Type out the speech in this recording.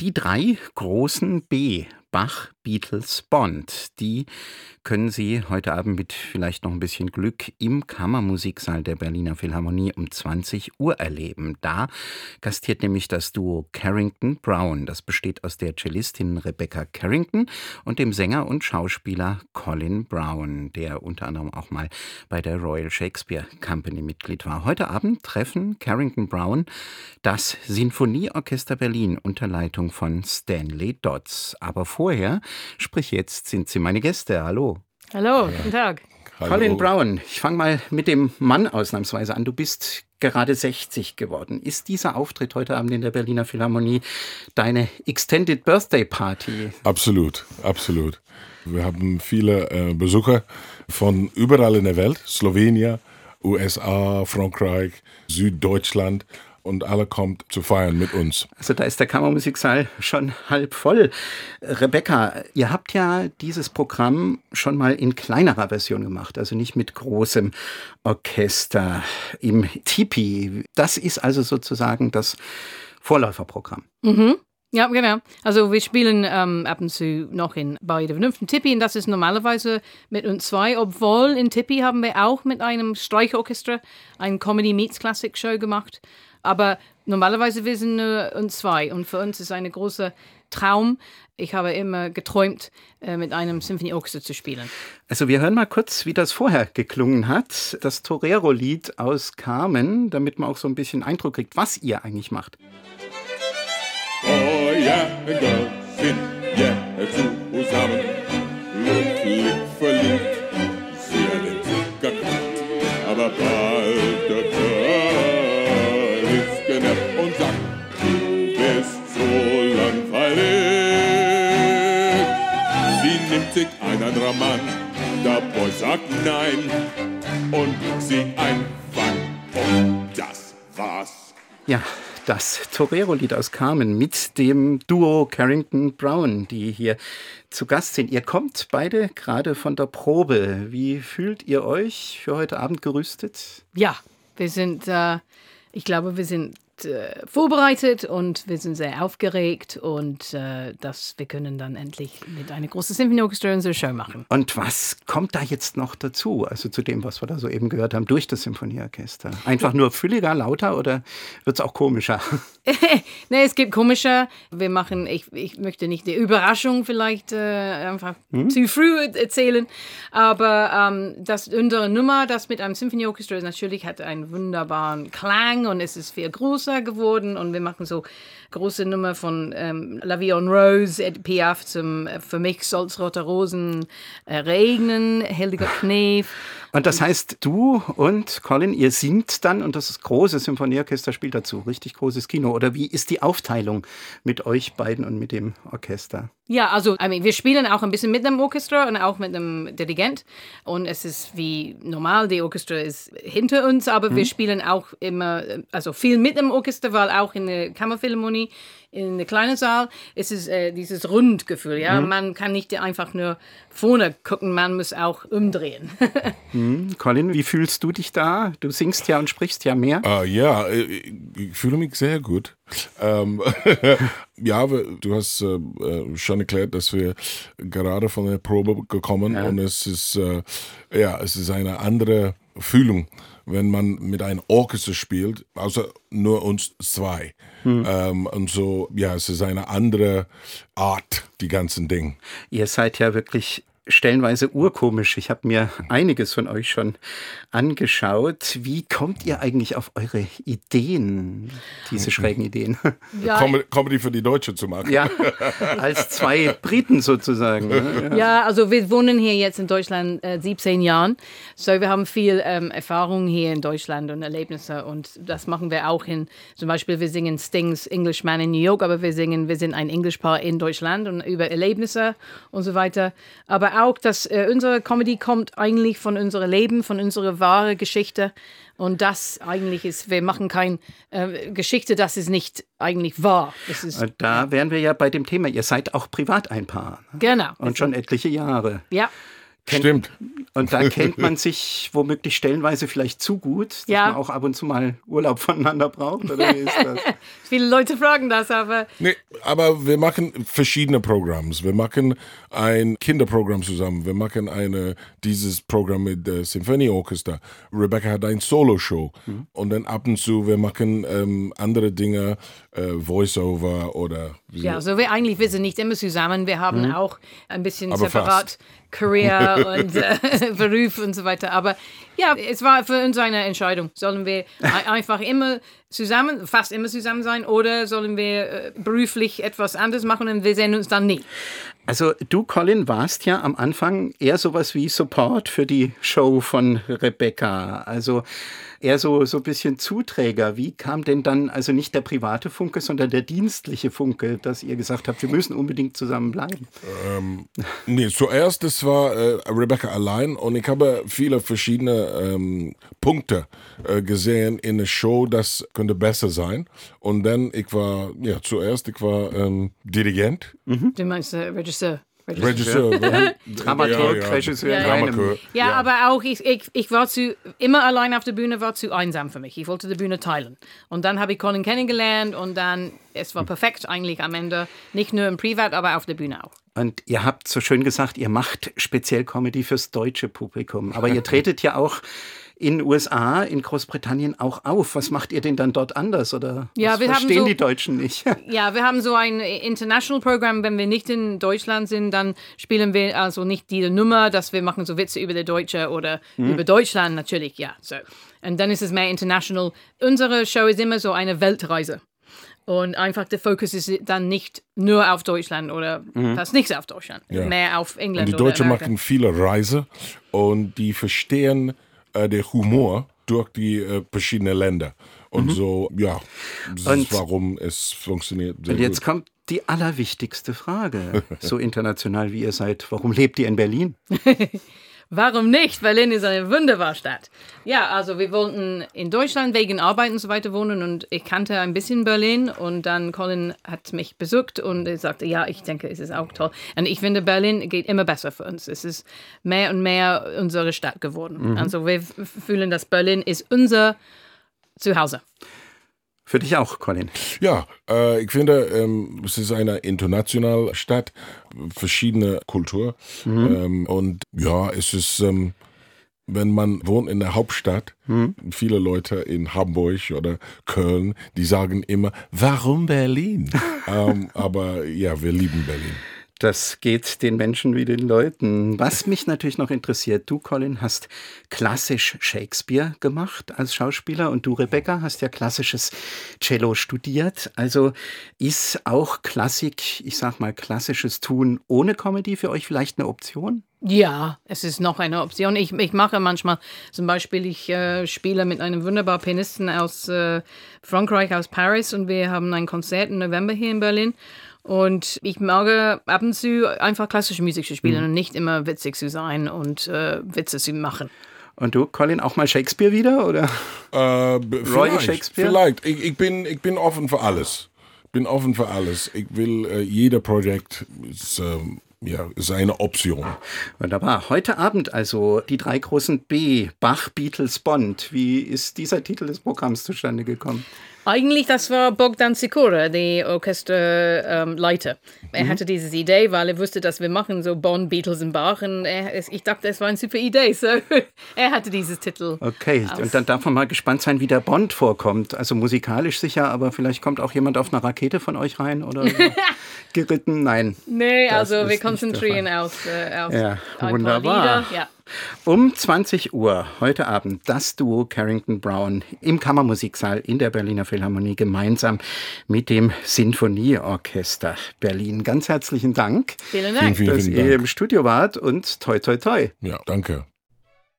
Die drei großen B, Bach, Beatles, Bond, die können Sie heute Abend mit vielleicht noch ein bisschen Glück im Kammermusiksaal der Berliner Philharmonie um 20 Uhr erleben. Da gastiert nämlich das Duo Carrington-Brown. Das besteht aus der Cellistin Rebecca Carrington und dem Sänger und Schauspieler Colin Brown, der unter anderem auch mal bei der Royal Shakespeare Company Mitglied war. Heute Abend treffen Carrington-Brown das Sinfonieorchester Berlin unter Leitung von Stanley Dodds. Aber vorher, sprich jetzt, sind Sie meine Gäste. Hallo. Hallo, guten Tag. Hallo. Colin Brown, ich fange mal mit dem Mann ausnahmsweise an. Du bist gerade 60 geworden. Ist dieser Auftritt heute Abend in der Berliner Philharmonie deine Extended Birthday Party? Absolut, absolut. Wir haben viele Besucher von überall in der Welt. Slowenien, USA, Frankreich, Süddeutschland. Und alle kommt zu feiern mit uns. Also da ist der Kammermusiksaal schon halb voll. Rebecca, ihr habt ja dieses Programm schon mal in kleinerer Version gemacht, also nicht mit großem Orchester im Tipi. Das ist also sozusagen das Vorläuferprogramm. Mhm. Ja, genau. Also wir spielen ab und zu noch bei der Vernunft im Tipi und das ist normalerweise mit uns zwei, obwohl in Tipi haben wir auch mit einem Streichorchester ein Comedy Meets Classic Show gemacht. Aber normalerweise wir sind nur uns zwei und für uns ist ein großer Traum. Ich habe immer geträumt, mit einem Symphonieorchester zu spielen. Also wir hören mal kurz, wie das vorher geklungen hat. Das Torero-Lied aus Carmen, damit man auch so ein bisschen Eindruck kriegt, was ihr eigentlich macht. Boy and girl sind zusammen, glücklich verliebt, sie werden gekannt, aber bald der Kerl ist genervt und sagt, du bist so langweilig. Sie nimmt sich ein anderer Mann, der Boy sagt nein und sie einfach und das war's. Ja, das Torero-Lied aus Carmen mit dem Duo Carrington-Brown, die hier zu Gast sind. Ihr kommt beide gerade von der Probe. Wie fühlt ihr euch für heute Abend gerüstet? Ja, wir sind, ich glaube, wir sind vorbereitet und wir sind sehr aufgeregt und wir können dann endlich mit einem großen Symphonieorchester unsere Show machen. Und was kommt da jetzt noch dazu, also zu dem, was wir da soeben gehört haben, durch das Symphonieorchester? Einfach nur fülliger, lauter oder wird es auch komischer? Nee, es gibt komischer. Wir machen, ich möchte nicht die Überraschung vielleicht einfach zu früh erzählen, aber unsere Nummer, das mit einem Symphonieorchester natürlich hat einen wunderbaren Klang und es ist viel größer geworden und wir machen so große Nummer von La Vie en Rose, Edith Piaf zum Für mich soll's rote Rosen regnen, Hildegard Knef. Und das heißt, du und Colin, ihr singt dann und das große Symphonieorchester spielt dazu, richtig großes Kino. Oder wie ist die Aufteilung mit euch beiden und mit dem Orchester? Ja, also wir spielen auch ein bisschen mit dem Orchester und auch mit dem Dirigent. Und es ist wie normal, die Orchester ist hinter uns, aber wir spielen auch immer, also viel mit dem Orchester, weil auch in der Kammerphilharmonie, in der kleinen Saal, ist es dieses Rundgefühl. Ja? Man kann nicht einfach nur vorne gucken, man muss auch umdrehen. Colin, wie fühlst du dich da? Du singst ja und sprichst ja mehr. Ja, ich fühle mich sehr gut. Ja, du hast schon erklärt, dass wir gerade von der Probe gekommen und es ist eine andere Fühlung, wenn man mit einem Orchester spielt, außer nur uns zwei. Und so, ja, es ist eine andere Art, die ganzen Dinge. Ihr seid ja wirklich stellenweise urkomisch. Ich habe mir einiges von euch schon angeschaut. Wie kommt ihr eigentlich auf eure Ideen, diese schrägen Ideen? Ja, Comedy für die Deutsche zu machen. Ja, als zwei Briten sozusagen. Ne? Ja, also wir wohnen hier jetzt in Deutschland 17 Jahren. So wir haben viel Erfahrung hier in Deutschland und Erlebnisse und das machen wir auch zum Beispiel wir singen Stings Englishman in New York, aber wir sind ein Englischpaar in Deutschland und über Erlebnisse und so weiter. Aber auch, dass unsere Comedy kommt eigentlich von unserem Leben, von unserer wahren Geschichte. Und das eigentlich ist, wir machen keine Geschichte, das ist nicht eigentlich wahr. Das ist, da wären wir ja bei dem Thema, ihr seid auch privat ein Paar. Ne? Genau. Und schon etliche Jahre. Ja. Stimmt. Und da kennt man sich womöglich stellenweise vielleicht zu gut, dass man auch ab und zu mal Urlaub voneinander braucht, oder wie ist das? Viele Leute fragen das, aber... Nee, aber wir machen verschiedene Programme. Wir machen ein Kinderprogramm zusammen. Wir machen dieses Programm mit der Symphonieorchester. Rebecca hat ein Solo-Show. Und dann ab und zu, wir machen andere Dinge, Voice-Over oder... Ja, also wir sind nicht immer zusammen. Wir haben auch ein bisschen aber separat Career und Beruf und so weiter. Aber ja, es war für uns eine Entscheidung. Sollen wir einfach fast immer zusammen sein, oder sollen wir beruflich etwas anderes machen und wir sehen uns dann nie? Also du, Colin, warst ja am Anfang eher sowas wie Support für die Show von Rebecca. Also eher so ein bisschen Zuträger. Wie kam denn dann, also nicht der private Funke, sondern der dienstliche Funke, dass ihr gesagt habt, wir müssen unbedingt zusammenbleiben? Nee, zuerst, das war Rebecca allein, und ich habe viele verschiedene Punkte gesehen in der Show, das könnte besser sein. Und dann, ich war Dirigent. Du meinst Regisseur? Dramaturg, Regisseur. Ja, aber auch ich war immer allein auf der Bühne, war zu einsam für mich. Ich wollte die Bühne teilen. Und dann habe ich Colin kennengelernt und dann, es war perfekt eigentlich am Ende. Nicht nur im Privat, aber auf der Bühne auch. Und ihr habt so schön gesagt, ihr macht speziell Comedy fürs deutsche Publikum. Aber ihr tretet ja auch in den USA, in Großbritannien auch auf. Was macht ihr denn dann dort anders? Oder was verstehen die Deutschen nicht? Ja, wir haben so ein International Programm. Wenn wir nicht in Deutschland sind, dann spielen wir also nicht die Nummer, dass wir machen so Witze über die Deutsche oder über Deutschland natürlich, ja. So. Und dann ist es mehr international. Unsere Show ist immer so eine Weltreise. Und einfach der Fokus ist dann nicht nur auf Deutschland oder fast nichts auf Deutschland, mehr auf England. Und die Deutschen machen viele Reisen und die verstehen der Humor durch die verschiedenen Länder. Und so, ja, das ist, warum es funktioniert sehr Und jetzt gut. kommt die allerwichtigste Frage, so international wie ihr seid. Warum lebt ihr in Berlin? Warum nicht? Berlin ist eine wunderbare Stadt. Ja, also wir wollten in Deutschland wegen Arbeit und so weiter wohnen und ich kannte ein bisschen Berlin und dann Colin hat mich besucht und er sagte, ja, ich denke, es ist auch toll. Und ich finde, Berlin geht immer besser für uns. Es ist mehr und mehr unsere Stadt geworden. Also wir fühlen, dass Berlin ist unser Zuhause. Für dich auch, Colin? Ja, ich finde, es ist eine internationale Stadt, verschiedene Kultur. Und ja, es ist, wenn man wohnt in der Hauptstadt, viele Leute in Hamburg oder Köln, die sagen immer, warum Berlin? Aber ja, wir lieben Berlin. Das geht den Menschen wie den Leuten. Was mich natürlich noch interessiert, du, Colin, hast klassisch Shakespeare gemacht als Schauspieler und du, Rebecca, hast ja klassisches Cello studiert. Also ist auch Klassik, ich sag mal klassisches Tun ohne Comedy für euch vielleicht eine Option? Ja, es ist noch eine Option. Ich mache manchmal, zum Beispiel, ich spiele mit einem wunderbaren Pianisten aus Frankreich, aus Paris und wir haben ein Konzert im November hier in Berlin. Und ich mag ab und zu einfach klassische Musik zu spielen und nicht immer witzig zu sein und Witze zu machen. Und du, Colin, auch mal Shakespeare wieder? Oder? Royal Shakespeare? Vielleicht. Ich bin offen für alles. Ich will, jeder Projekt ist eine Option. Wunderbar. Heute Abend also die 3 großen B, Bach, Beatles, Bond. Wie ist dieser Titel des Programms zustande gekommen? Eigentlich, das war Bogdan Sikora, der Orchesterleiter. Er hatte diese Idee, weil er wusste, dass wir machen so Bond, Beatles und Bach. Und ich dachte, es war eine super Idee. So, er hatte dieses Titel. Okay, und dann darf man mal gespannt sein, wie der Bond vorkommt. Also musikalisch sicher, aber vielleicht kommt auch jemand auf einer Rakete von euch rein oder so. Geritten. Nein. Nee, also wir konzentrieren auf ein paar Lieder. Ja. Um 20 Uhr heute Abend das Duo Carrington Brown im Kammermusiksaal in der Berliner Philharmonie gemeinsam mit dem Sinfonieorchester Berlin. Ganz herzlichen Dank, Vielen Dank. dass ihr im Studio wart und toi toi toi. Ja, danke.